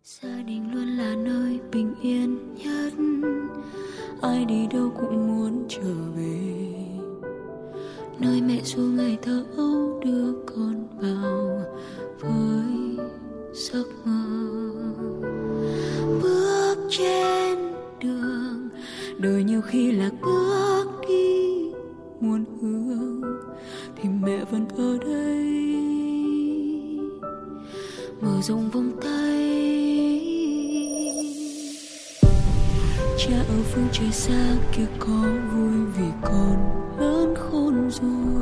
Gia đình luôn là nơi bình yên nhất, ai đi đâu cũng muốn trở về, nơi mẹ ru ngày thơ ấu đưa con vào với giấc mơ. Bước trên đường, đời nhiều khi lạc bước đi muôn hướng, thì mẹ vẫn ở đây mở rộng vòng tay. Cha ở phương trời xa kia có vui vì con lớn khôn rồi,